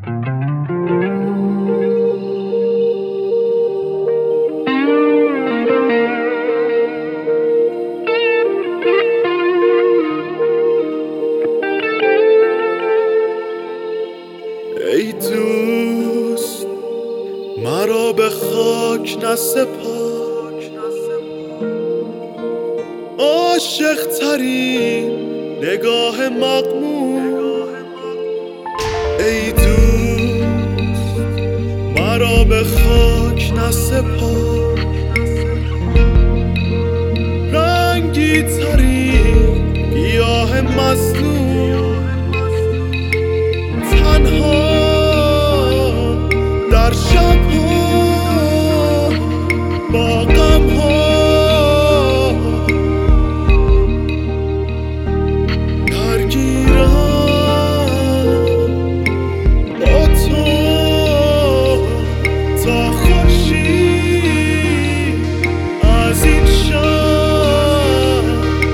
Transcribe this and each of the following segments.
ای دوست مرا به خاک نسپار، عاشق ترین نگاه مغمور. ای دوست مرا به خاک نسپار، رنگی ترین گیاه مظلوم. تنها در شب‌ها با غم‌ها درگیرم با تو تا خورشید از این شب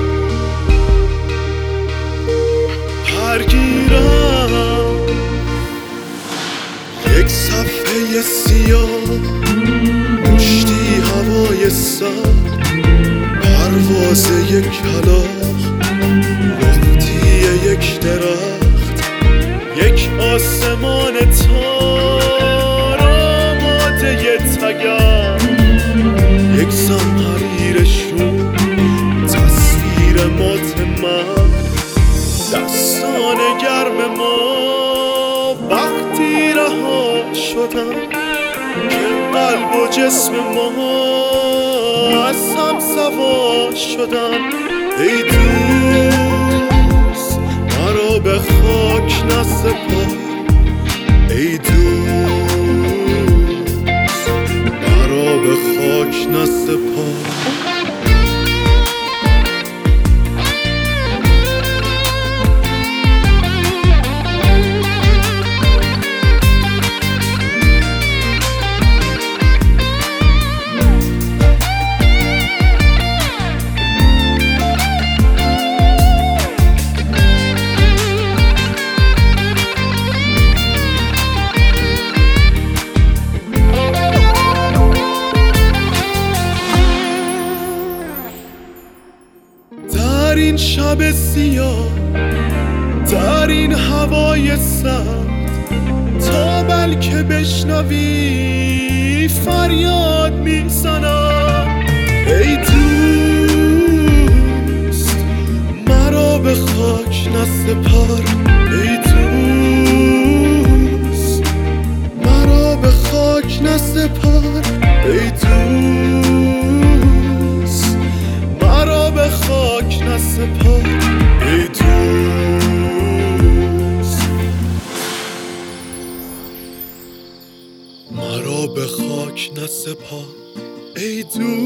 پرگیرم. یک صفحه سیاه، مشتی هوای سرد، پرواز یک کلاغ، لختی یک درخت، یک آسمان تار آماده تگرگ، یک زمحریر شوم، تصویر مات من، دستان گرم ما. وقتی رها شدم که قلب و جسم ما از هم سوا شدن. ای دوست مرا به خاک نسپار، ای دوست مرا به خاک نسپار. در این شب سیاه، در این هوای سرد، تا بلکه بشنوی فریاد میزنم. ای دوست مرا به خاک نسپار، ای دوست مرا به خاک نسپار، ای دوست مرا به خاک نسپار، ای دوست مرا به خاک نسپار، ای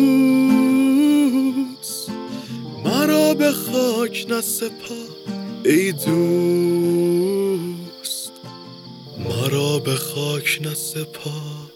دوست مرا به خاک نسپار، ای دوست مرا به خاک نسپار.